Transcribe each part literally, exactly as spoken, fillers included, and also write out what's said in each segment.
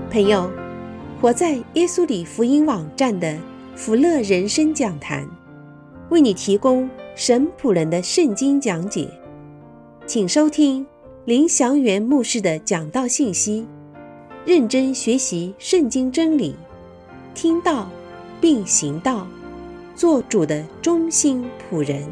朋友，活在耶稣里福音网站的福乐人生讲坛，为你提供神仆人的圣经讲解，请收听林祥元牧师的讲道信息，认真学习圣经真理，听道并行道，做主的忠心仆人。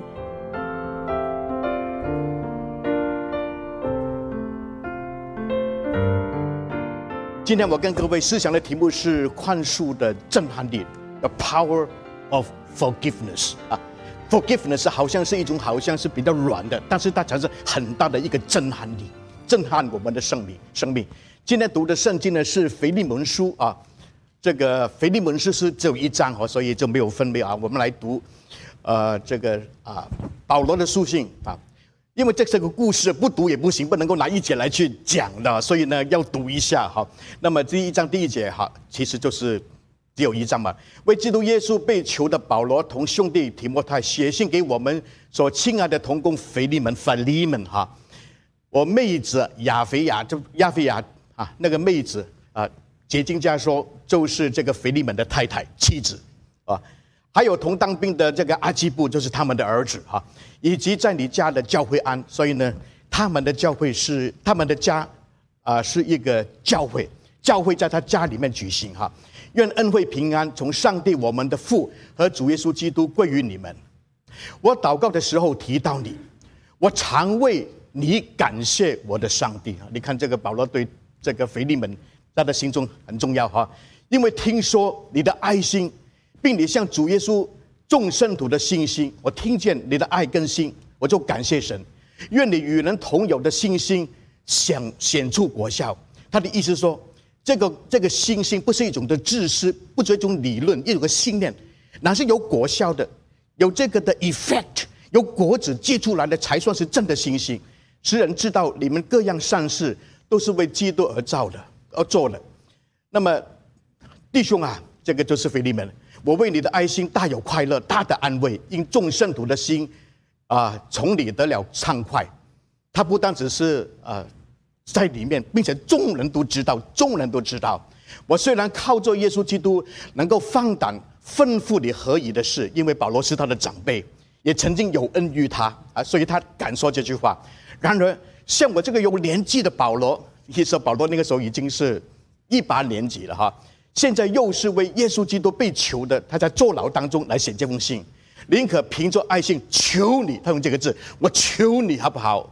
今天我跟各位思想的题目是宽恕的震撼力 ，The Power of Forgiveness 啊 ，Forgiveness 好像是一种好像是比较软的，但是它才是很大的一个震撼力，震撼我们的生命。生命。今天读的圣经呢是腓利门书啊，这个腓利门书是只有一章哦，所以就没有分类啊。我们来读，呃，这个啊保罗的书信啊。因为这是个故事，不读也不行，不能够拿一节来去讲的，所以呢要读一下哈。那么第一章第一节哈，其实就是只有一章嘛。为基督耶稣被囚的保罗同兄弟提摩太写信给我们所亲爱的同工腓利门腓利门哈，我妹子亚腓亚就亚腓亚啊，那个妹子啊，解经家说就是这个腓利门的太太妻子啊。还有同当兵的这个阿基布，就是他们的儿子哈，以及在你家的教会安，所以呢，他们的教会是他们的家啊、呃，是一个教会，教会在他家里面举行哈。愿恩惠平安从上帝我们的父和主耶稣基督归于你们。我祷告的时候提到你，我常为你感谢我的上帝。你看这个保罗对这个腓利门，他的心中很重要哈，因为听说你的爱心。并你向主耶稣众圣徒的信心，我听见你的爱跟心，我就感谢神。愿你与人同有的信心显显出果效。他的意思说，这个这个信心不是一种的知识，不是一种理论，一种的信念，哪是有果效的，有这个的 effect， 有果子结出来的才算是真的信心。使人知道你们各样善事都是为基督而造的，而做的。那么弟兄啊，这个就是腓利门。我为你的爱心大有快乐，大的安慰，因众圣徒的心啊、呃，从你得了畅快。他不单只是呃在里面，并且众人都知道，众人都知道。我虽然靠着耶稣基督能够放胆吩咐你合宜的事，因为保罗是他的长辈，也曾经有恩于他啊，所以他敢说这句话。然而，像我这个有年纪的保罗，其实保罗那个时候已经是一把年纪了哈。现在又是为耶稣基督被囚的，他在坐牢当中来写这封信，宁可凭着爱心求你，他用这个字，我求你好不好？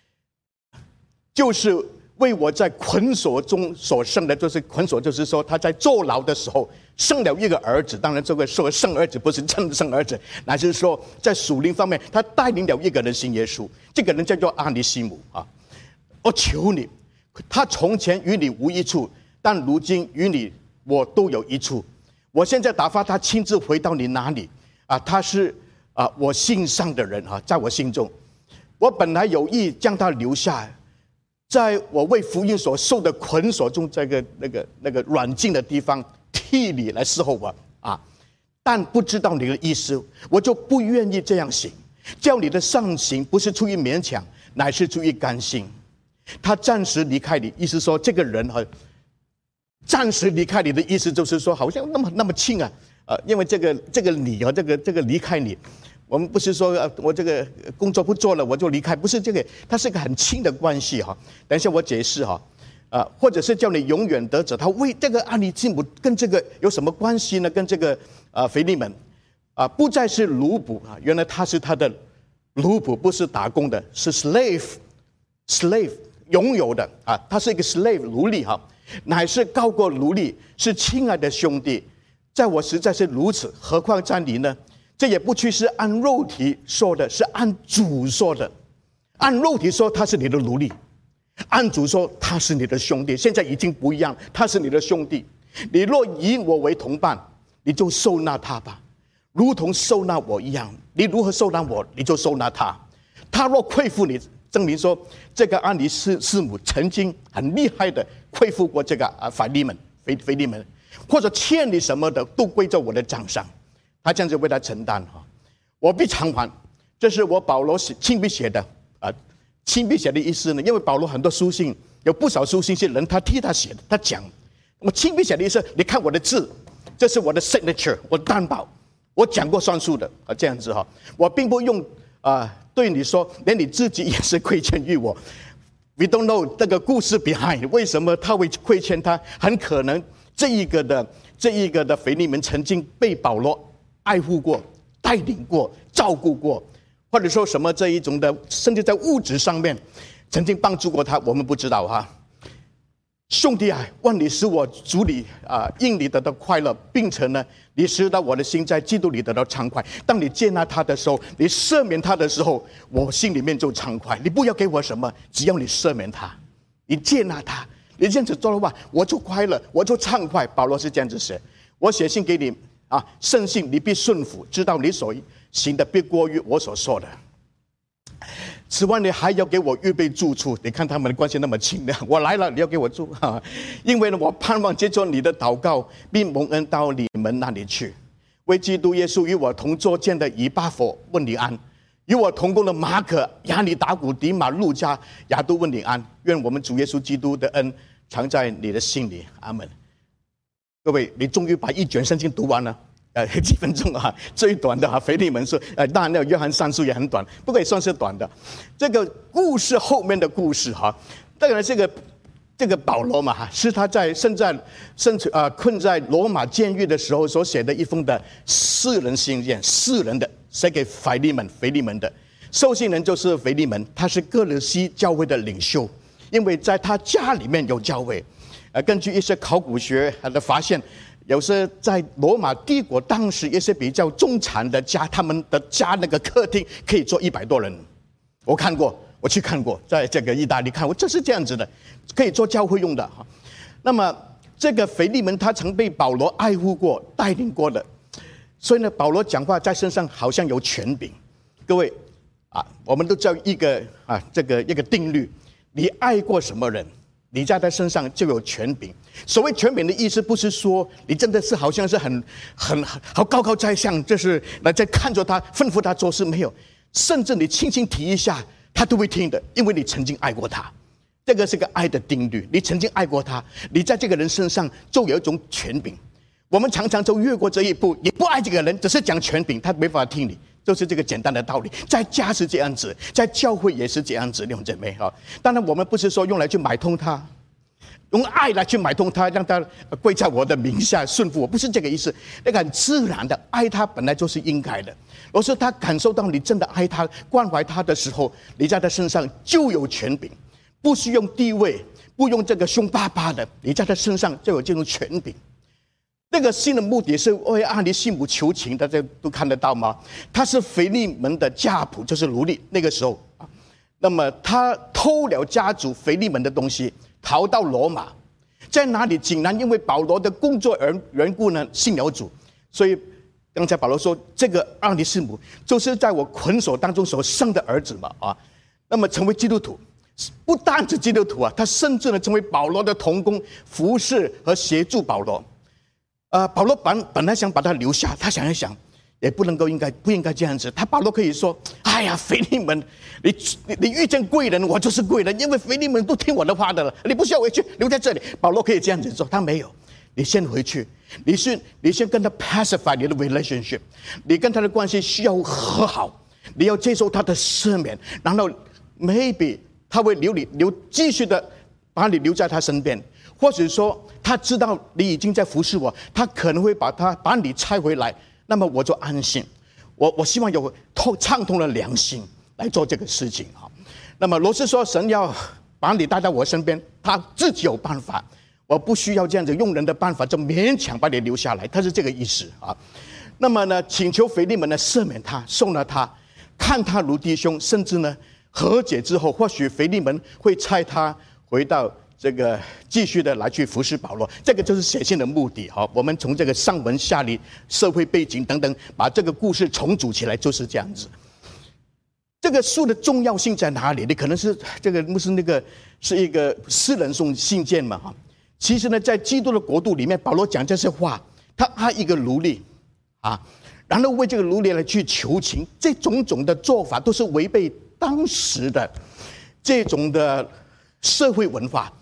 就是为我在捆锁中所生的，就是捆锁，就是说他在坐牢的时候生了一个儿子，当然这个说生儿子不是真生儿子，乃是说在属灵方面，他带领了一个人信耶稣，这个人叫做阿尼西姆啊。我求你，他从前与你无一处，但如今与你。我都有一处，我现在打发他亲自回到你那里啊，他是啊我心上的人啊，在我心中，我本来有意将他留下，在我为福音所受的捆锁中，这个那个那个软禁的地方替你来伺候我啊，但不知道你的意思，我就不愿意这样行，叫你的上行不是出于勉强，乃是出于甘心。他暂时离开你，意思说这个人哈。暂时离开你的意思就是说，好像那么那么轻啊，呃，因为这个这个你啊，这个这个离开你，我们不是说呃我这个工作不做了我就离开，不是这个，它是一个很轻的关系哈。等一下我解释哈，呃，或者是叫你永远得着，他为这个阿尼西姆跟这个有什么关系呢？跟这个呃腓利门啊、呃，不再是奴仆啊，原来他是他的奴仆，不是打工的，是 slave，slave 拥有的啊，他是一个 slave 奴隶哈。乃是高过奴隶，是亲爱的兄弟，在我实在是如此，何况在你呢？这也不去是按肉体说的，是按主说的。按肉体说他是你的奴隶，按主说他是你的兄弟。现在已经不一样，他是你的兄弟。你若以我为同伴，你就收纳他吧，如同收纳我一样。你如何收纳我，你就收纳他。他若亏负你，证明说这个阿尼西姆曾经很厉害的亏负过这个啊腓利门，腓腓利门，或者欠你什么的都归在我的账上，他这样子为他承担哈，我必偿还。这是我保罗亲笔写的啊，亲笔写的意思呢，因为保罗很多书信有不少书信是人他替他写的，他讲我亲笔写的意思，你看我的字，这是我的 signature， 我担保，我讲过算数的啊，这样子哈，我并不用啊、呃、对你说，连你自己也是亏欠于我。We don't know 这个故事 behind， 为什么他会亏欠他？很可能这一个的这一个的腓利门曾经被保罗爱护过、带领过、照顾过，或者说什么这一种的，甚至在物质上面曾经帮助过他，我们不知道哈。兄弟啊，愿你使我主里啊，因你得到快乐，并且呢，你使到我的心在基督里得到畅快。当你接纳他的时候，你赦免他的时候，我心里面就畅快。你不要给我什么，只要你赦免他，你接纳他，你这样子做的话，我就快乐，我就畅快。保罗是这样子写，我写信给你啊，圣信你必顺服，知道你所行的必过于我所说的。此外，你还要给我预备住处。你看他们的关系那么亲的，我来了，你要给我住啊！因为呢，我盼望接受你的祷告，并蒙恩到你们那里去。为基督耶稣与我同作监的以巴弗问你安，与我同工的马可、亚里达古、迪马、路加、亚都问你安。愿我们主耶稣基督的恩常在你的心里。阿门。各位，你终于把一卷圣经读完了。呃，几分钟啊，最短的啊，腓利门书，呃，当然那个约翰三书也很短，不过也算是短的。这个故事后面的故事哈，当然这个这个保罗嘛哈，是他在身在身处啊困在罗马监狱的时候所写的一封的私人信件，私人的写给腓利门，腓利门的收信人就是腓利门，他是哥罗西教会的领袖，因为在他家里面有教会，呃，根据一些考古学的发现。有时在罗马帝国当时一些比较中产的家，他们的家那个客厅可以坐一百多人，我看过，我去看过，在这个意大利看过，这是这样子的，可以做教会用的哈。那么这个腓利门他曾被保罗爱护过、带领过的，所以呢，保罗讲话在身上好像有权柄。各位啊，我们都知道一个啊这个一个定律，你爱过什么人，你在他身上就有权柄。所谓权柄的意思，不是说你真的是好像是很很好高高在上，就是来在看着他吩咐他做事，没有，甚至你轻轻提一下，他都会听的，因为你曾经爱过他。这个是个爱的定律，你曾经爱过他，你在这个人身上就有一种权柄。我们常常就越过这一步，也不爱这个人，只是讲权柄，他没办法听你。就是这个简单的道理，在家是这样子，在教会也是这样子，弟兄姐妹哈。当然，我们不是说用来去买通他。用爱来去买通他，让他跪在我的名下顺服我，不是这个意思。那个很自然的爱他本来就是应该的。若是他感受到你真的爱他、关怀他的时候，你在他身上就有权柄，不是用地位，不用这个凶巴巴的，你在他身上就有这种权柄。这个信的目的是为阿里西姆求情，大家都看得到吗？他是腓利门的家仆，就是奴隶。那个时候啊，那么他偷了家主腓利门的东西。逃到罗马，在哪里？竟然因为保罗的工作而缘故呢，信了主。所以刚才保罗说，这个阿里西姆就是在我捆锁当中所生的儿子嘛啊。那么成为基督徒，不单指基督徒啊，他甚至呢成为保罗的同工，服侍和协助保罗。呃，保罗本本来想把他留下，他想一想。也不能够应该不应该这样子，他保罗可以说：“哎呀，腓利门，你你你遇见贵人，我就是贵人，因为腓利门都听我的话的了，你不需要回去，留在这里。”保罗可以这样子做，他没有，你先回去，你先你先跟他 pacify 你的 relationship， 你跟他的关系需要和好，你要接受他的赦免，然后 maybe 他会留你留继续的把你留在他身边，或者说他知道你已经在服侍我，他可能会把他把你拆回来。那么我就安心，我我希望有透畅通的良心来做这个事情哈。那么罗斯说，神要把你带到我身边，他自己有办法，我不需要这样子用人的办法就勉强把你留下来，他是这个意思啊。那么呢，请求腓利门呢赦免他，送了他，看他如弟兄，甚至呢和解之后，或许腓利门会差他回到。这个继续的来去服侍保罗，这个就是写信的目的哈。我们从这个上文下理、社会背景等等，把这个故事重组起来，就是这样子。这个书的重要性在哪里？你可能是这个不是那个是一个私人送信件嘛哈。其实呢，在基督的国度里面，保罗讲这些话，他爱一个奴隶啊，然后为这个奴隶来去求情，这种种的做法都是违背当时的这种的社会文化。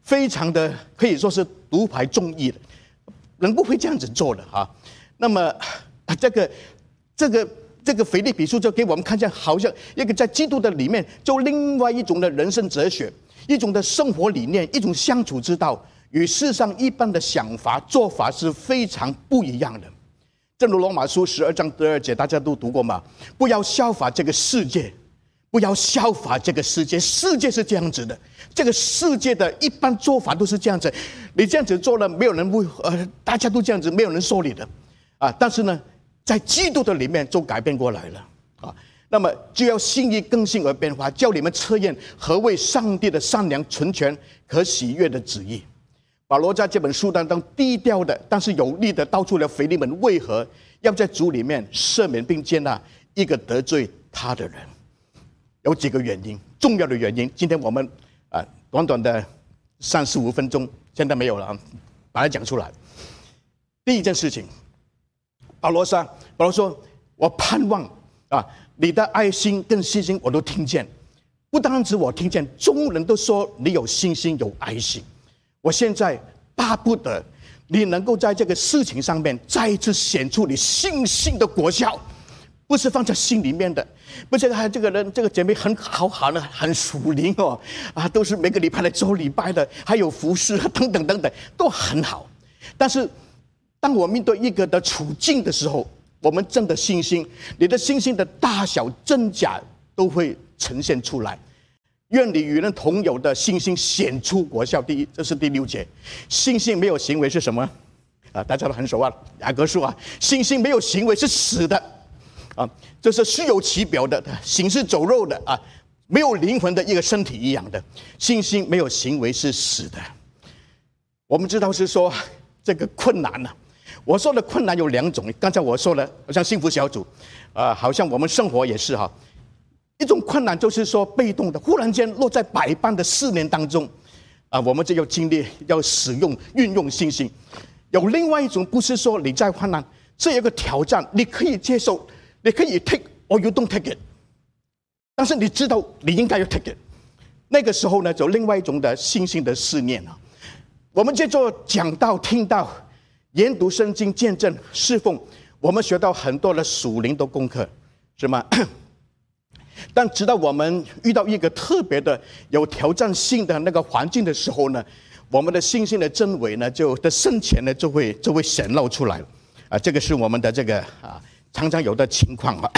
非常的可以说是独排众议的，人不会这样子做的啊。那么这个这个这个腓立比书就给我们看见，好像一个在基督的里面，就另外一种的人生哲学，一种的生活理念，一种相处之道，与世上一般的想法做法是非常不一样的。正如罗马书十二章第二节，大家都读过嘛？不要效法这个世界，不要效法这个世界。世界是这样子的，这个世界的一般做法都是这样子。你这样子做了，没有人会呃，大家都这样子，没有人说你的啊。但是呢，在基督的里面就改变过来了啊。那么就要心意更新而变化，叫你们测验何为上帝的善良、纯全、可喜悦的旨意。保罗在这本书当中低调的，但是有力的道出了腓利门为何要在主里面赦免并接纳一个得罪他的人。有几个原因，重要的原因。今天我们啊，短短的三十五分钟，现在没有了啊，把它讲出来。第一件事情，保罗说：“保罗说，我盼望啊，你的爱心跟信心我都听见，不单止我听见，众人都说你有信心有爱心。我现在巴不得你能够在这个事情上面再一次显出你信心的果效，不是放在心里面的，不是还这个人这个姐妹很好好的很属灵哦啊，都是每个礼拜来做礼拜的，还有服侍等等等等都很好。但是当我面对一个的处境的时候，我们真的信心，你的信心的大小真假都会呈现出来。愿你与人同有的信心显出果效。第一，这是第六节，信心没有行为是什么啊？大家都很熟啊，雅各书啊，信心没有行为是死的啊，这是虚有其表的，行尸走肉的啊，没有灵魂的一个身体一样的。信心没有行为是死的。我们知道是说这个困难呢、啊，我说的困难有两种，刚才我说了，好像幸福小组啊，好像我们生活也是哈。一种困难就是说被动的，忽然间落在百般的试炼当中，啊，我们就要经历，要使用、运用信心。有另外一种，不是说你在患难，这有个挑战，你可以接受，你可以 take or you don't take it， 但是你知道你应该要 take it。那个时候呢，有另外一种的信心的试炼啊。我们借着讲道、听到、研读圣经、见证、侍奉，我们学到很多的属灵的功课，是吗？但直到我们遇到一个特别的有挑战性的那个环境的时候呢，我们的信心的真伪呢，就的深浅呢，就会就会显露出来了啊。这个是我们的这个啊常常有的情况啊。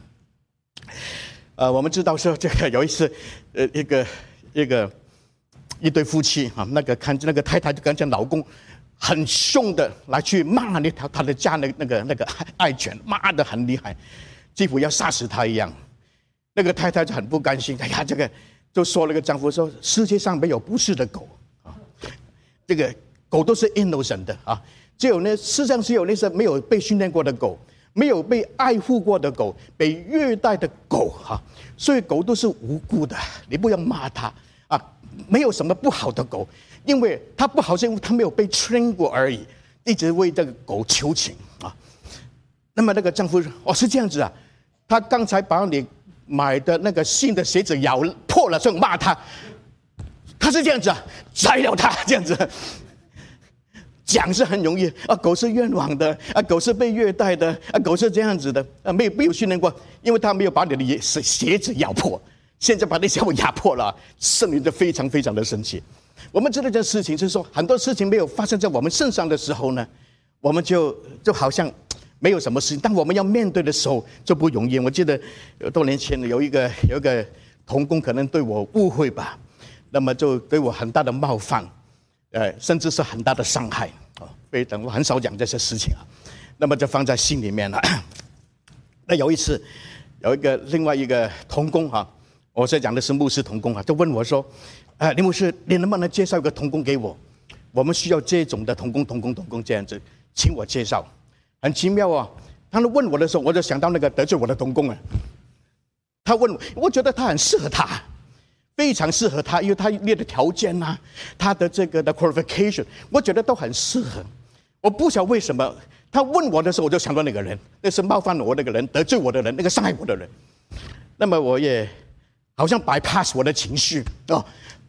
呃，我们知道说这个有一次，呃，一个一个一对夫妻啊，那个看那个太太就跟着老公很凶的来去骂那条他的家那那个那个爱犬，骂得很厉害，几乎要杀死他一样。那个太太就很不甘心，哎呀，这个就说那个丈夫说，世界上没有不是的狗啊，这个狗都是 innocent 的啊，只有那世上只有那些没有被训练过的狗，没有被爱护过的狗，被虐待的狗哈、啊，所以狗都是无辜的，你不要骂它啊，没有什么不好的狗，因为它不好是因为它没有被 train 过而已，一直为这个狗求情啊。那么那个丈夫说，哦，是这样子啊，他刚才把你买的那个新的鞋子咬破了，所以骂他。他是这样子啊，宰了他这样子。讲是很容易啊，狗是冤枉的啊，狗是被虐待的啊，狗是这样子的啊，没有没有训练过，因为他没有把你的鞋子咬破，现在把那鞋我压破了，圣灵就非常非常的生气。我们知道这件事情是说，很多事情没有发生在我们身上的时候呢，我们就就好像没有什么事情，当我们要面对的时候就不容易。我记得多年前有一个有一个同工可能对我误会吧，那么就对我很大的冒犯，呃，甚至是很大的伤害啊。非常我很少讲这些事情啊，那么就放在心里面了。那有一次有一个另外一个同工哈、啊，我在讲的是牧师同工啊，就问我说：“啊、呃，林牧师，你能不能介绍一个同工给我？我们需要这种的同工、同工、同工这样子，请我介绍。”很奇妙啊！他们问我的时候，我就想到那个得罪我的同工啊。他问我，我觉得他很适合他，非常适合他，因为他列的条件啊，他的这个的 qualification， 我觉得都很适合。我不晓得为什么他问我的时候，我就想到那个人，那是冒犯我那个人，得罪我的人，那个伤害我的人。那么我也好像 bypass 我的情绪啊、哦、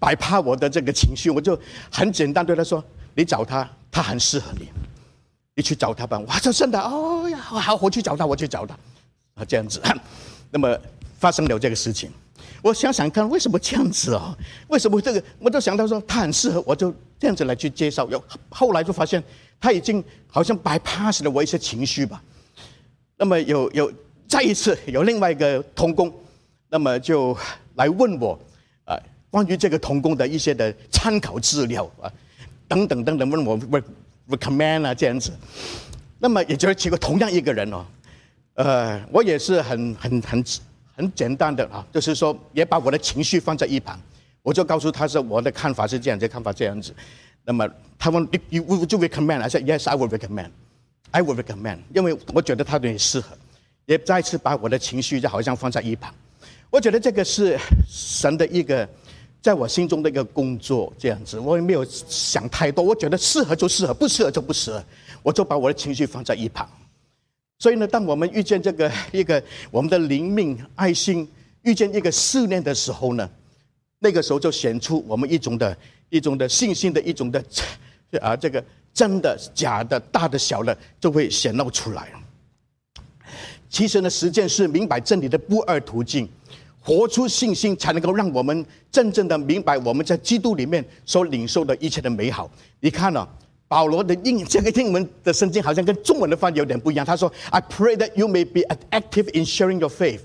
摆趴我的这个情绪，我就很简单对他说：“你找他，他很适合你，你去找他吧。”哇，说真的，哦呀，好，我去找他，我去找他，啊，这样子。那么发生了这个事情，我想想看，为什么这样子哦？为什么这个？我就想到说他很适合，我就这样子来去介绍。有后来就发现他已经好像bypass了我一些情绪吧。那么有有再一次有另外一个同工，那么就来问我啊、呃，关于这个同工的一些的参考资料啊，等等等等，问我 recommend 啊这样子。那么也就是结果同样一个人哦。呃，我也是很很很很简单的啊，就是说也把我的情绪放在一旁，我就告诉他说我的看法是这样子，看法这样子。那么他问 you would you recommend? I said yes, I will recommend. I will recommend. 因为我觉得他对你适合，也再次把我的情绪就好像放在一旁。我觉得这个是神的一个在我心中的一个工作，这样子我也没有想太多，我觉得适合就适合，不适合就不适合，我就把我的情绪放在一旁。所以呢，当我们遇见这个一个我们的灵命爱心遇见一个试炼的时候呢，那个时候就显出我们一种的一种的信心的一种的啊，这个真的假的大的小的就会显露出来。其实呢，实践是明白真理的不二途径，活出信心才能够让我们真正的明白我们在基督里面所领受的一切的美好。你看啊，保罗的英这个英文的圣经好像跟中文的翻译有点不一样。他说 I pray that you may be active in sharing your faith.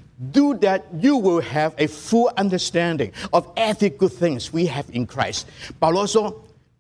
Do that you will have a full understanding of every good things we have in Christ. 保罗说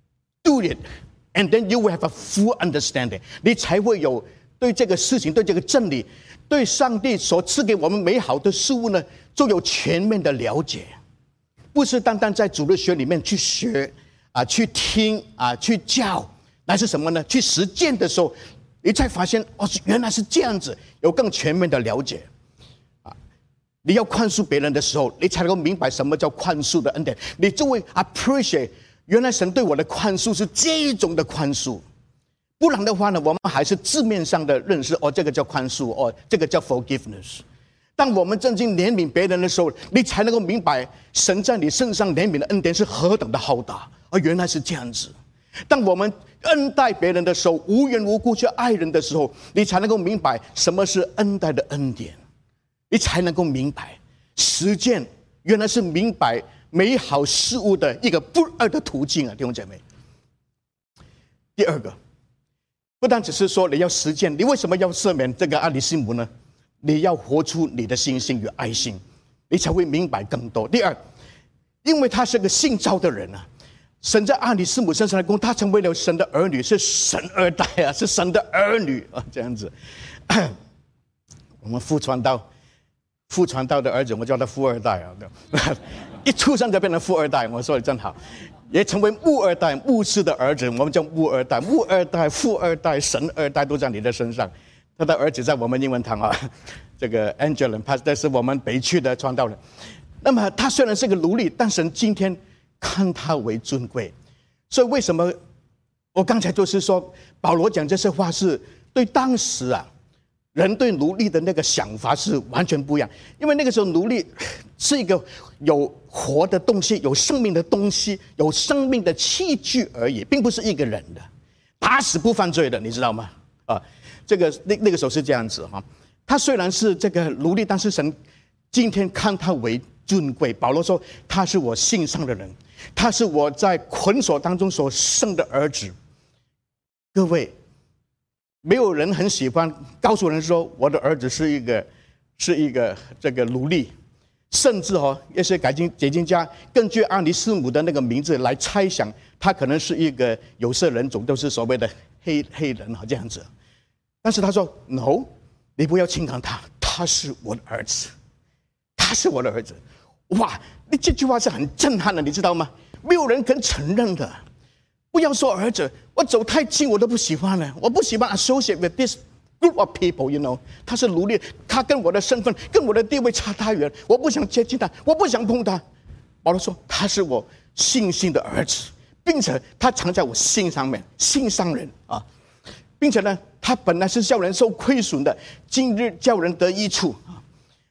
Do it, and then you will have a full understanding. 你才会有对这个事情，对这个真理，对上帝所赐给我们美好的事物呢，就有全面的了解。不是单单在主日学里面去学啊，去听啊，去教，那是什么呢？去实践的时候，你才发现哦，原来是这样子，有更全面的了解。啊，你要宽恕别人的时候，你才能够明白什么叫宽恕的恩典，你就会 appreciate 原来神对我的宽恕是这种的宽恕。不然的话呢，我们还是字面上的认识，哦，这个叫宽恕，哦，这个叫 forgiveness。当我们真正怜悯别人的时候，你才能够明白神在你身上怜悯的恩典是何等的浩大。而原来是这样子。当我们恩待别人的时候，无缘无故去爱人的时候，你才能够明白什么是恩待的恩典，你才能够明白实践原来是明白美好事物的一个不二的途径啊，弟兄姐妹。第二个，不但只是说你要实践，你为什么要赦免这个阿里西姆呢？你要活出你的信心与爱心，你才会明白更多。第二，因为他是个信召的人啊，神在阿里斯姆身上的工，他成为了神的儿女，是神二代啊，是神的儿女啊，这样子。我们父传道，父传道的儿子，我叫他富二代啊，一出生就变成富二代，我说的真好。也成为牧二代，牧师的儿子，我们叫牧二代，牧二代、富二代、神二代都在你的身上。他的儿子在我们英文堂啊，这个 Angela Pastor 是我们北区的传道人。那么他虽然是个奴隶，但神今天看他为尊贵。所以为什么我刚才就是说，保罗讲这些话是对当时啊人对奴隶的那个想法是完全不一样。因为那个时候奴隶是一个有活的东西，有生命的东西，有生命的器具而已，并不是一个人的，打死不犯罪的，你知道吗？啊，这个那那个时候是这样子哈。他虽然是这个奴隶，但是神今天看他为尊贵。保罗说他是我信上的人，他是我在捆锁当中所生的儿子。各位，没有人很喜欢告诉人说我的儿子是一个是一个这个奴隶，甚至哦，一些改经解经家根据阿尼斯姆的那个名字来猜想，他可能是一个有色人种，都是所谓的黑黑人啊这样子。但是他说 ：“No， 你不要轻看他，他是我的儿子，他是我的儿子。”哇，你这句话是很震撼的，你知道吗？没有人肯承认的。不要说儿子，我走太近我都不喜欢了，我不喜欢 associate with this group of people, you know。他是奴隶，他跟我的身份、跟我的地位差太远，我不想接近他，我不想碰他。保罗说他是我信心的儿子，并且他藏在我心上面，心上人啊，并且呢，他本来是叫人受亏损的，今日叫人得益处啊。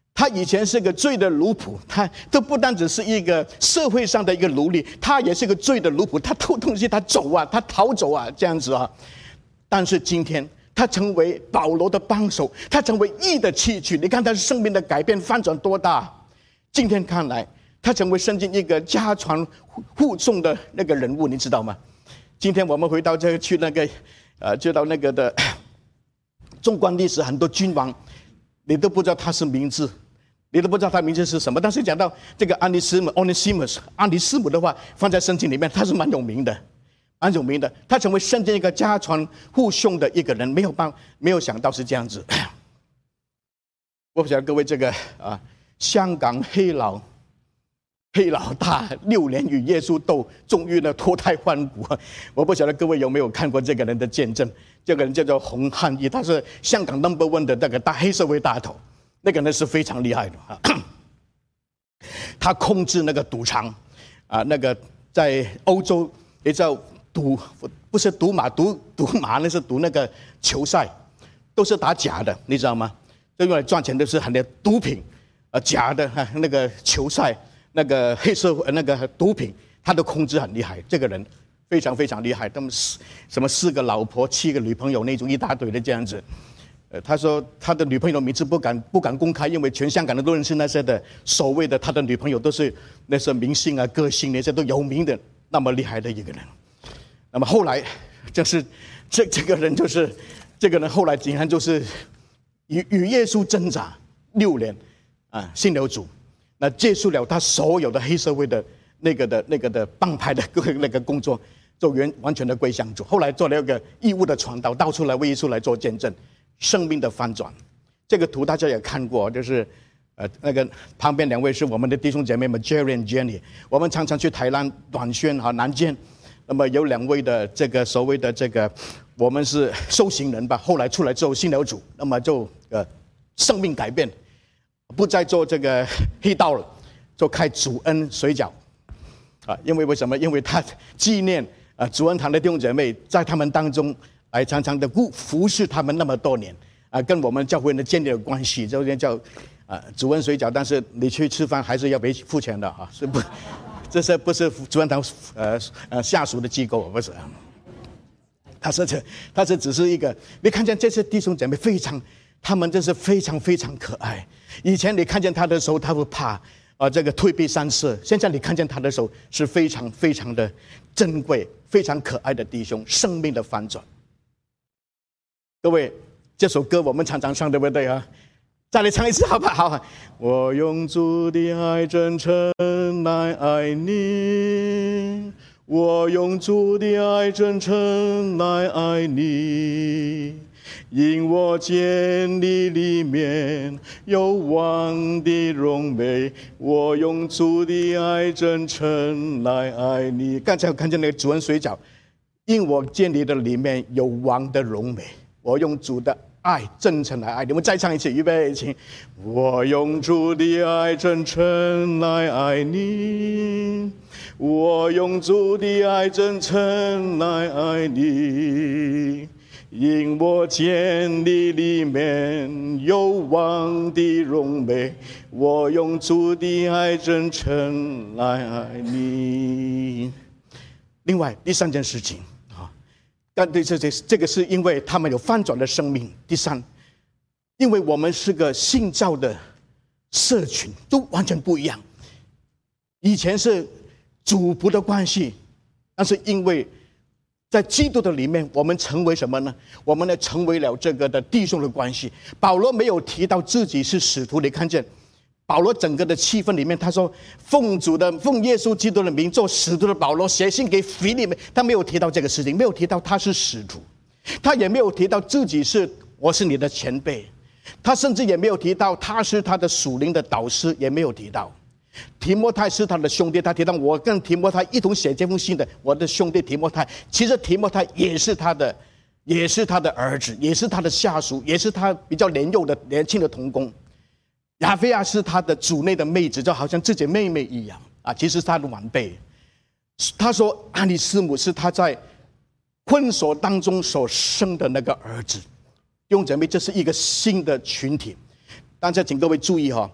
他以前是个罪的奴仆，他这不单只是一个社会上的一个奴隶，他也是个罪的奴仆，他偷东西，他走啊，他逃走啊，这样子啊。但是今天他成为保罗的帮手，他成为义的器具。你看他生命的改变翻转多大！今天看来，他成为圣经一个家传户众的那个人物，你知道吗？今天我们回到这个去那个呃，知道那个的纵观历史，很多君王你都不知道他是名字。你都不知道他名字是什么，但是讲到这个安尼斯姆 Onesimus 安尼斯姆的话，放在圣经里面，他是蛮有名的，蛮有名的。他成为圣经一个家传户众的一个人，没有办没有想到是这样子。我不晓得各位这个啊，香港黑老黑老大六年与耶稣斗，终于呢脱胎换骨。我不晓得各位有没有看过这个人的见证？这个人叫做洪汉义，他是香港 number one 的那个大黑社会大头。那个人是非常厉害的啊，他控制那个赌场啊，那个在欧洲也叫赌，不是赌马，赌赌马那是赌那个球赛，都是打假的，你知道吗？都用来赚钱的是很多毒品啊，假的哈，那个球赛那个黑社会那个毒品，他的控制很厉害，这个人非常非常厉害，他们四什么四个老婆七个女朋友那种一大堆的这样子。呃，他说他的女朋友的名字不敢不敢公开，因为全香港人都认识那些的所谓的他的女朋友都是那些明星啊、歌星那些都有名的，那么厉害的一个人。那么后来就是这这个人就是这个人后来竟然就是与与耶稣挣扎六年啊，信了主，那结束了他所有的黑社会的那个的那个的帮派的那个工作，就完完全的归向主。后来做了一个义务的传道，到处来为耶稣来做见证。生命的翻转，这个图大家也看过，就是呃那个旁边两位是我们的弟兄姐妹们 Jerry and Jenny， 我们常常去台南短宣和南监，那么有两位的这个所谓的这个我们是受刑人吧，后来出来之后信了主，那么就呃生命改变，不再做这个黑道了，就开主恩水饺啊，因为为什么？因为他纪念啊主恩堂的弟兄姐妹在他们当中。来常常的服服侍他们那么多年啊，跟我们教会的建立有关系，这边叫啊主恩水饺，但是你去吃饭还是要给付钱的啊，是不？这是不是主恩堂呃呃下属的机构？不是，他是这，他是只是一个。你看见这些弟兄姐妹非常，他们真是非常非常可爱。以前你看见他的时候，他会怕啊这个退避三舍，现在你看见他的时候，是非常非常的珍贵、非常可爱的弟兄，生命的翻转。各位，这首歌我们常常唱，对不对啊？再来唱一次好不好？我用主的爱真诚来爱你，我用主的爱真诚来爱你，因我见你里面有王的荣美，我用主的爱真诚来爱你。刚才我看见那个主恩水饺，因我见你的里面有王的荣美。我用主的爱真诚来爱你，我们再唱一次，预备，请。我用主的爱真诚来爱你，我用主的爱真诚来爱你，因我见你里面有王的荣美，我用主的爱真诚来爱你。另外第三件事情。但对这这这个是因为他们有翻转的生命。第三，因为我们是个信教的社群，都完全不一样。以前是主仆的关系，但是因为在基督的里面，我们成为什么呢？我们呢成为了这个的弟兄的关系。保罗没有提到自己是使徒，你看见保罗整个的气氛里面，他说奉主的奉耶稣基督的名做使徒的保罗写信给腓利门，他没有提到这个事情，没有提到他是使徒，他也没有提到自己是我是你的前辈，他甚至也没有提到他是他的属灵的导师，也没有提到提摩太是他的兄弟，他提到我跟提摩太一同写这封信的我的兄弟提摩太，其实提摩太也是他的也是他的儿子，也是他的下属，也是他比较年幼的年轻的同工。亚非亚是他的主内的妹子，就好像自己妹妹一样啊，其实是他的晚辈。他说安尼斯姆是他在婚所当中所生的那个儿子。弟兄姐妹，这是一个新的群体。但是请各位注意哈、哦，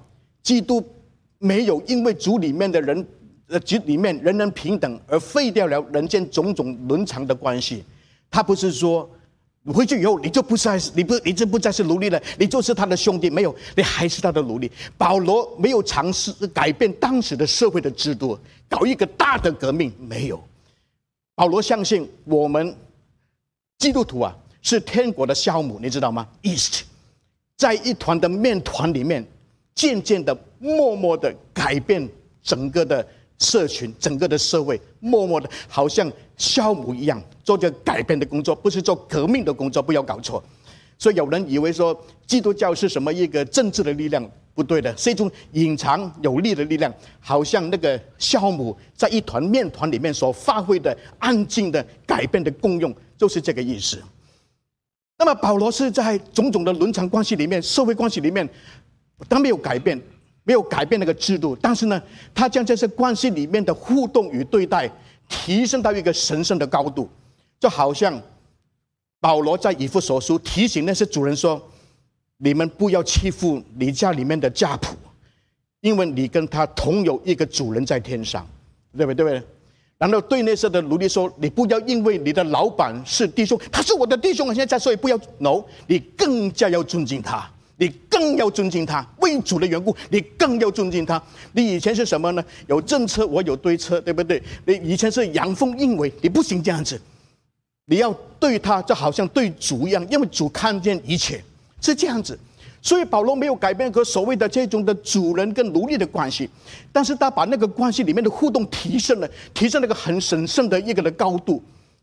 基督没有因为主里面的人，呃，主里面人人平等而废掉了人间种种伦常的关系。他不是说你回去以后你就不再你不你就不再是奴隶了，你就是他的兄弟，没有，你还是他的奴隶。保罗没有尝试改变当时的社会的制度，搞一个大的革命，没有。保罗相信我们基督徒啊是天国的酵母，你知道吗 ？Yeast 在一团的面团里面，渐渐的、默默的改变整个的社群、整个的社会，默默的，好像酵母一样，做着改变的工作，不是做革命的工作，不要搞错。所以有人以为说基督教是什么一个政治的力量，不对的，是一种隐藏有力的力量，好像那个酵母在一团面团里面所发挥的安静的改变的功用，就是这个意思。那么保罗是在种种的伦常关系里面、社会关系里面，他没有改变，没有改变那个制度，但是呢，他将这些关系里面的互动与对待提升到一个神圣的高度，就好像保罗在以弗所书提醒那些主人说：“你们不要欺负你家里面的家仆，因为你跟他同有一个主人在天上，对不对？对不对？”然后对那些的奴隶说：“你不要因为你的老板是弟兄，他是我的弟兄，现在所以不要 no， 你更加要尊敬他，你更要尊敬他，为主的缘故，你更要尊敬他。你以前是什么呢？有正车，我有对车，对不对？你以前是阳奉阴违，你不行这样子。你要对他就好像对主一样，因为主看见一切，是这样子。所以保罗没有改变和所谓的这种的主人跟奴隶的关系，但是他把那个关系里面的互动提升了，提升了一个很神圣的一个的高度，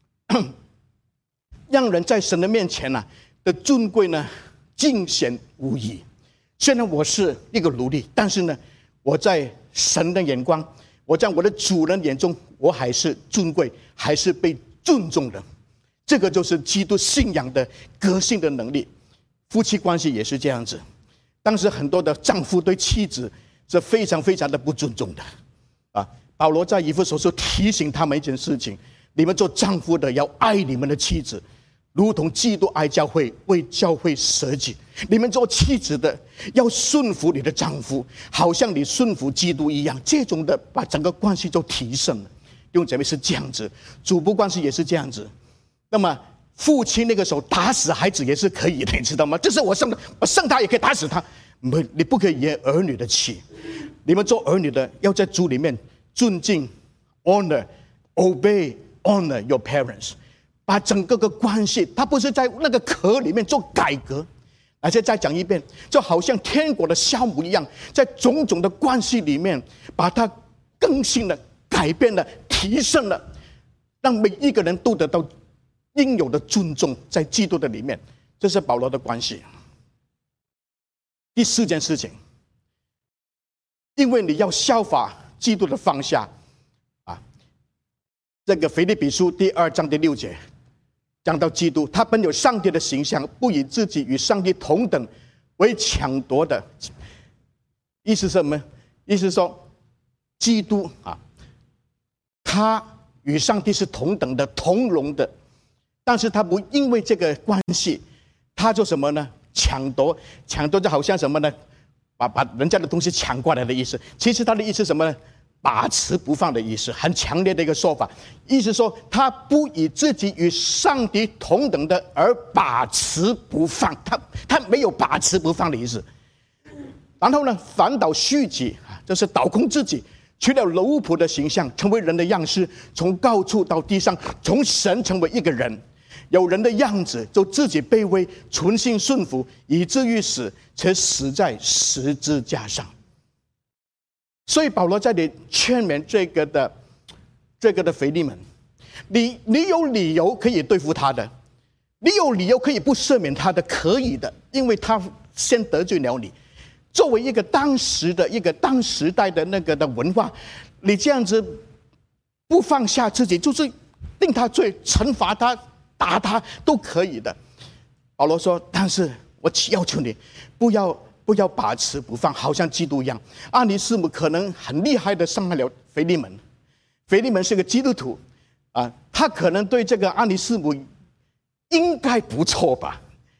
让人在神的面前呢、啊、的尊贵呢尽显无疑。虽然我是一个奴隶，但是呢，我在神的眼光，我在我的主人眼中，我还是尊贵，还是被尊重的。这个就是基督信仰的革新的能力。夫妻关系也是这样子，当时很多的丈夫对妻子是非常非常的不尊重的啊。保罗在以弗所书提醒他们一件事情：你们做丈夫的要爱你们的妻子，如同基督爱教会，为教会舍己。你们做妻子的要顺服你的丈夫，好像你顺服基督一样。这种的把整个关系就提升了。弟兄姐妹是这样子，主仆关系也是这样子。那么父亲那个时候打死孩子也是可以的，你知道吗？这是我生的，我生他也可以打死他。不，你不可以言儿女的气。你们做儿女的要在主里面尊敬 honor obey honor your parents， 把整个个关系，他不是在那个壳里面做改革。而且再讲一遍，就好像天国的酵母一样，在种种的关系里面把它更新了、改变了、提升了，让每一个人都得到应有的尊重，在基督的里面。这是保罗的关系。第四件事情，因为你要效法基督的放下啊，这个腓立比书第二章第六节讲到基督，他本有上帝的形象，不以自己与上帝同等为抢夺的。意思是什么？意思是说基督啊，他与上帝是同等的、同荣的。但是他不因为这个关系，他做什么呢？抢夺，抢夺就好像什么呢？把把人家的东西抢过来的意思。其实他的意思是什么呢？把持不放的意思，很强烈的一个说法。意思说他不以自己与上帝同等的而把持不放，他他没有把持不放的意思。然后呢，反倒虚己，就是倒空自己，取了奴仆的形象，成为人的样式，从高处到地上，从神成为一个人。有人的样子，就自己卑微，存心顺服，以至于死，且死在十字架上。所以保罗在这里劝勉这个的这个的腓利门，你你有理由可以对付他的，你有理由可以不赦免他的，可以的，因为他先得罪了你。作为一个当时的一个当时代的那个的文化，你这样子不放下自己，就是定他罪，惩罚他，打他都可以的。保罗说：“但是我要求你，不要不要把持不放，好像基督一样。阿尼斯姆可能很厉害的伤害了腓利门，腓利门是个基督徒啊，他可能对这个阿尼斯姆应该不错吧，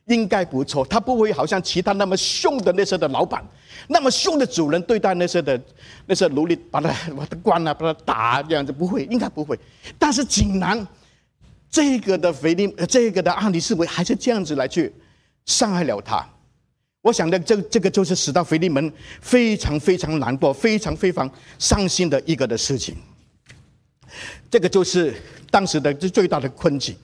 应该不错，他不会好像其他那么凶的那些的老板，那么凶的主人对待那些的那些奴隶，把他把他关了，把他打这样子，不会，应该不会。但是竟然这个的腓利这个的阿里斯姆还是这样子来去伤害了他。我想呢，这这个就是使到腓利门非常非常难过、非常非常伤心的一个的事情。这个就是当时的最大的困境。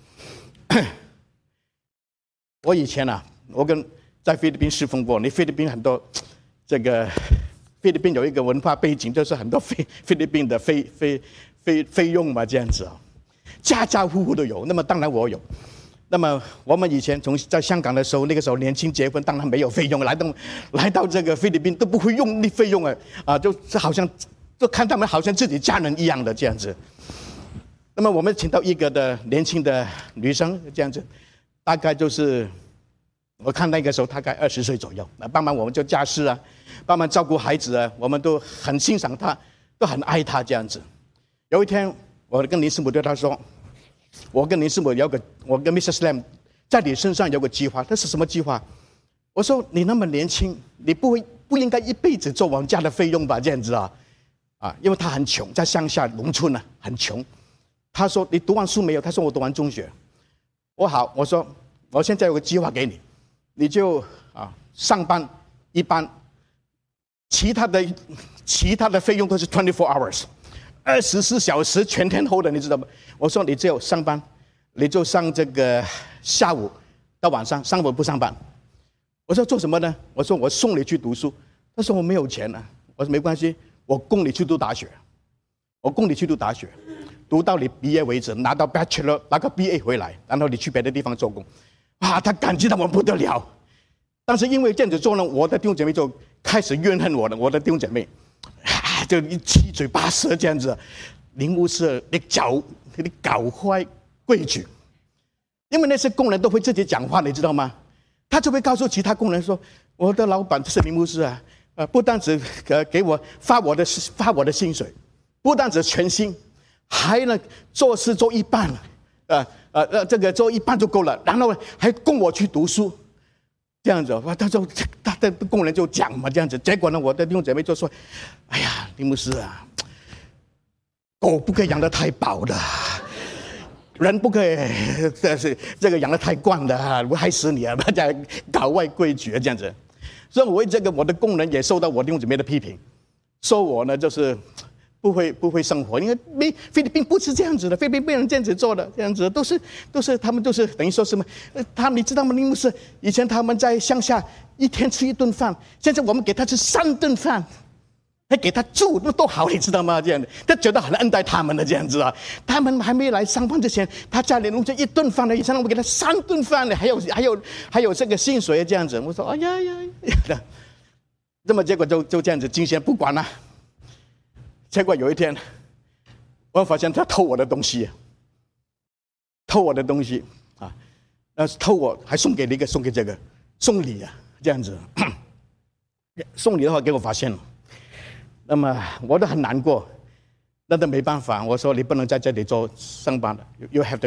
我以前啊，我跟在菲律宾侍奉过，你菲律宾很多这个菲律宾有一个文化背景，就是很多菲菲律宾的菲菲菲菲佣嘛，这样子啊，家家户户都有。那么当然我有。那么我们以前从在香港的时候，那个时候年轻结婚，当然没有菲佣，来到来到这个菲律宾都不会用那菲佣啊，啊，就好像就看他们好像自己家人一样的这样子。那么我们请到一个的年轻的女生这样子。大概就是我看那个时候大概二十岁左右，那帮忙我们就家事啊，帮忙照顾孩子啊，我们都很欣赏她，都很爱她这样子。有一天，我跟林师母对她说：“我跟林师母有个，我跟 missus Lam 在你身上有个计划。这是什么计划？我说你那么年轻，你不会不应该一辈子做我们家的费用吧？这样子啊，啊，因为她很穷，在乡下农村啊，很穷。她说你读完书没有？她说我读完中学。我好，我说我现在有个计划给你，你就啊上班一班，其他的其他的费用都是 twenty four hours， 二十四小时全天候的，你知道吗？我说你只有上班，你就上这个下午到晚上，上午不上班。我说做什么呢？我说我送你去读书。他说我没有钱啊。我说没关系，我供你去读大学，我供你去读大学。读到你毕业为止，拿到 Bachelor， 拿个 B A 回来，然后你去别的地方做工，啊，他感激到我不得了。但是因为这样子做呢，我的弟兄姐妹就开始怨恨我了。我的弟兄姐妹，啊，就七嘴八舌这样子。林牧师，你搞你搞坏规矩，因为那些工人都会自己讲话，你知道吗？他就会告诉其他工人说：“我的老板是林牧师啊，呃，不但只呃给我发我的发我的薪水，不但只全薪。”还呢，做事做一半，呃呃呃，这个做一半就够了，然后还供我去读书，这样子，他就他的工人就讲嘛，这样子，结果呢，我的弟兄姐妹就说：“哎呀，林牧师啊，狗不可以养得太饱的，人不可以这是这个养得太惯的，会害死你啊，大家搞坏规矩这样子。”所以我为这个我的工人也受到我弟兄姐妹的批评，说我呢就是。不会不会生活，因为没菲律宾不是这样子的，菲律宾不能这样子做的，这样子都是都是他们都是等于说什么？呃，他你知道吗？林牧师以前他们在乡下一天吃一顿饭，现在我们给他吃三顿饭，还给他住，那多好，你知道吗？这样的，他觉得很恩待他们的这样子啊。他们还没来上班之前，他家里弄这一顿饭呢，以前我们给他三顿饭呢，还有还有还有这个薪水这样子。我说哎呀呀呀，那么结果就就这样子，今天不管了。结果有一天，我发现他偷我的东西，偷我的东西啊，呃，偷我还送给那个送给这个送礼啊，这样子，送礼的话给我发现了，那么我都很难过，那都没办法，我说你不能在这里做上班的 ，you have to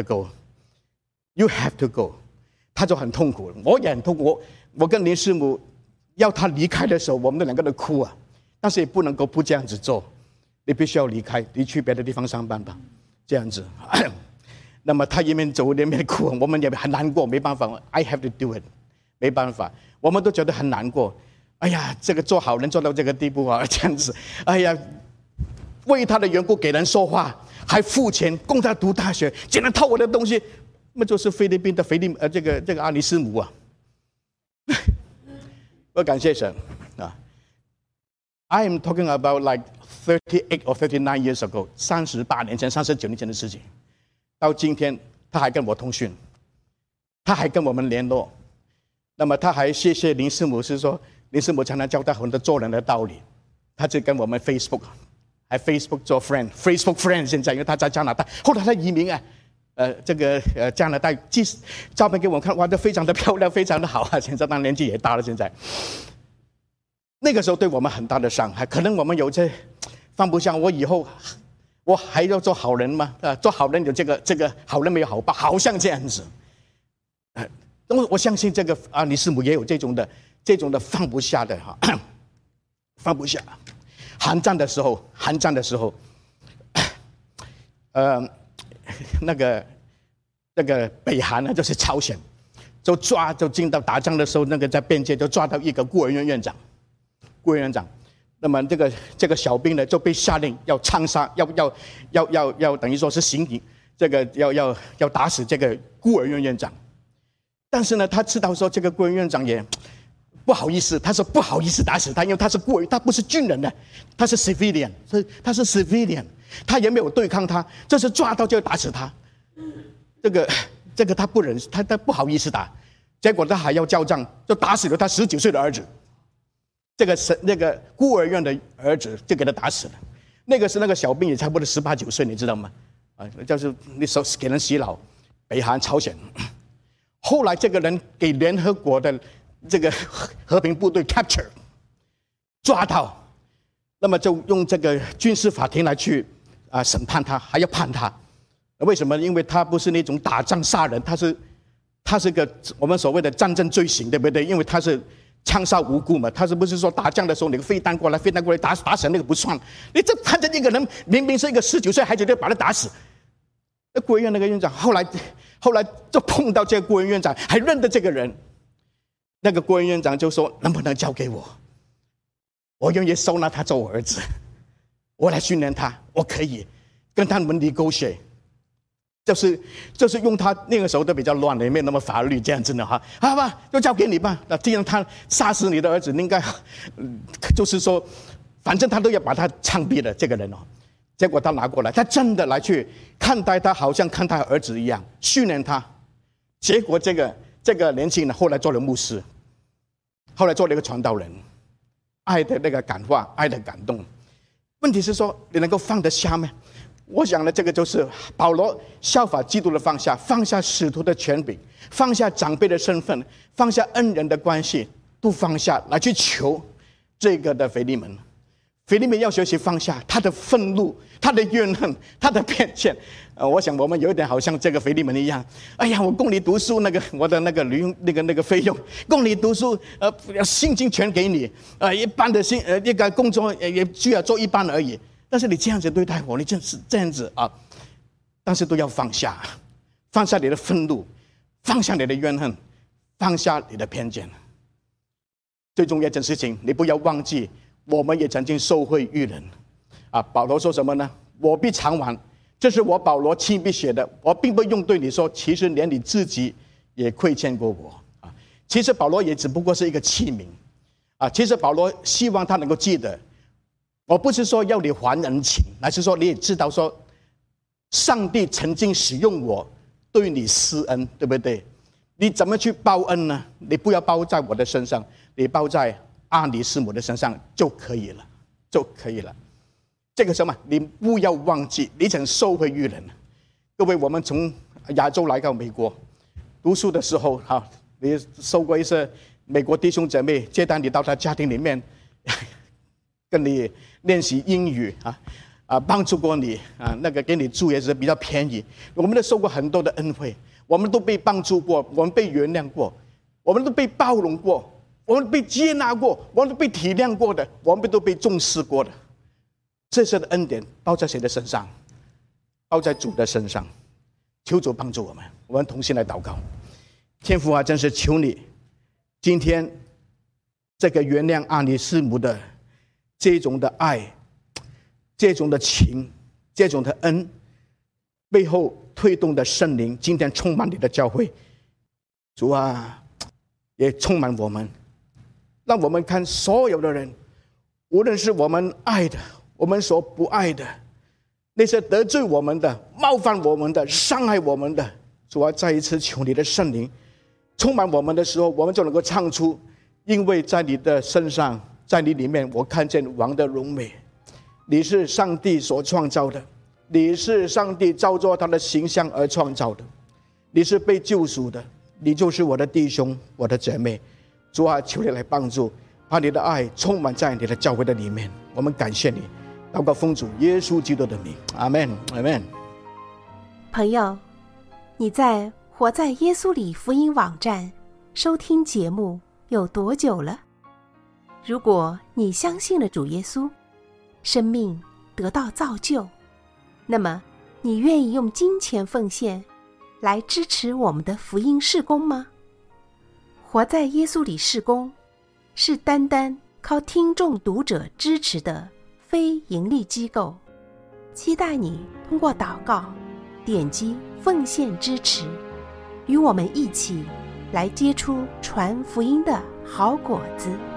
go，you have to go， 他就很痛苦，我也很痛苦，我我跟林师母要他离开的时候，我们两个都哭啊，但是也不能够不这样子做。你必须要离开，你去别的地方上班吧，这样子。那么他一面走一面哭，我们也很难过，没办法 ，I have to do it， 没办法，我们都觉得很难过。哎呀，这个做好人做到这个地步啊，这样子，哎呀，为他的缘故给人说话，还付钱供他读大学，竟然偷我的东西，那就是菲律宾的菲利呃这个这个阿尼斯姆啊。我感谢神啊。I am talking about like thirty-eight or thirty-nine years ago， 三十八年前、三十九年前的事情。到今天，他还跟我通讯，他还跟我们联络。那么他还谢谢林师母，是说林师母常常教他很多做人的道理。他就跟我们 Facebook， 还 Facebook 做 friend，Facebook friend 现在，因为他在加拿大，后来他移民啊，呃，这个呃加拿大寄照片给我看，哇，都非常的漂亮，非常的好啊。现在当然年纪也大了，现在。那个时候对我们很大的伤害，可能我们有这放不下，我以后我还要做好人吗？啊，做好人有这个这个好人没有好报，好像这样子。 我我相信这个阿尼斯姆也有这种的这种的放不下的哈，放不下。韩战的时候，韩战的时候，呃，那个那个北韩呢，就是朝鲜，就抓就进到打仗的时候，那个在边界就抓到一个孤儿院院长，孤儿院长。那么这个这个小兵呢就被下令要枪杀，要要要要要等于说是刑警，这个要要要打死这个孤儿院院长。但是呢，他知道说这个孤儿院长也不好意思，他说不好意思打死他，因为他是孤儿，他不是军人的，他是 civilian， 所以他是 civilian， 他也没有对抗他，就是抓到就要打死他。这个这个他不忍，他他不好意思打，结果他还要交账，就打死了他十九岁的儿子。这个是那个孤儿院的儿子就给他打死了，那个是那个小兵也差不多十八九岁，你知道吗？啊，就是你手给人洗脑，北韩、朝鲜。后来这个人给联合国的这个和平部队 capture 抓到，那么就用这个军事法庭来去啊审判他，还要判他。为什么？因为他不是那种打仗杀人，他是他是个我们所谓的战争罪行，对不对？因为他是枪杀无辜嘛，他是不是说打仗的时候你个飞弹过来，飞弹过来打打死那个不算？你这看着一个人明明是一个十九岁孩子，就把他打死。那孤儿院那个院长后来后来就碰到这个孤儿院长，还认得这个人。那个孤儿院长就说：“能不能交给我？我愿意收纳他做我儿子，我来训练他，我可以跟他们negotiate。”就是就是用他那个时候都比较乱的，也没有那么法律这样子的哈，好吧，就交给你吧。那既然他杀死你的儿子，应该、嗯、就是说，反正他都要把他枪毙的这个人哦。结果他拿过来，他真的来去看待他，好像看他儿子一样训练他。结果这个这个年轻人后来做了牧师，后来做了一个传道人，爱的那个感化，爱的感动。问题是说，你能够放得下吗？我想呢，这个就是保罗效法基督的放下，放下使徒的权柄，放下长辈的身份，放下恩人的关系，都放下来去求这个的腓利门。腓利门要学习放下他的愤怒、他的怨恨、他的偏见。呃，我想我们有一点好像这个腓利门一样，哎呀，我供你读书，那个我的那个旅用那个那个费用，供你读书，呃，薪金全给你，呃，一般的薪呃那个工作也需要做一半而已。但是你这样子对待我，你就是这样子啊！但是都要放下，放下你的愤怒，放下你的怨恨，放下你的偏见。最重要一件事情，你不要忘记，我们也曾经受贿于人啊！保罗说什么呢？我必偿还，这是我保罗亲笔写的，我并不用对你说，其实连你自己也亏欠过我啊！其实保罗也只不过是一个器皿啊！其实保罗希望他能够记得。我不是说要你还人情，而是说你也知道说，上帝曾经使用我对你施恩，对不对？你怎么去报恩呢？你不要报在我的身上，你报在阿尼斯姆的身上就可以了，就可以了。这个什么？你不要忘记，你曾受贿于人。各位，我们从亚洲来到美国读书的时候，哈，你受过一些美国弟兄姐妹接待你到他家庭里面，跟你练习英语啊，啊，帮助过你啊，那个给你住也是比较便宜。我们都受过很多的恩惠，我们都被帮助过，我们被原谅过，我们都被包容过，我们被接纳过，我们都被体谅过的，我们都被重视过的。这些的恩典包在谁的身上？包在主的身上。求主帮助我们，我们同心来祷告。天父啊，真是求你，今天这个原谅阿尼斯姆的这种的爱，这种的情，这种的恩，背后推动的圣灵，今天充满你的教会。主啊，也充满我们，让我们看所有的人，无论是我们爱的，我们所不爱的，那些得罪我们的、冒犯我们的、伤害我们的，主啊，再一次求你的圣灵充满我们的时候，我们就能够唱出，因为在你的身上，在你里面，我看见王的荣美。你是上帝所创造的，你是上帝照着他的形象而创造的，你是被救赎的，你就是我的弟兄，我的姐妹。主啊，求你来帮助，把你的爱充满在你的教会的里面。我们感谢你，祷告奉主耶稣基督的名，阿们，阿们。 朋友，你在活在耶稣里福音网站收听节目有多久了？如果你相信了主耶稣，生命得到造就，那么你愿意用金钱奉献来支持我们的福音事工吗？活在耶稣里事工是单单靠听众读者支持的非盈利机构，期待你通过祷告点击奉献支持，与我们一起来结出传福音的好果子。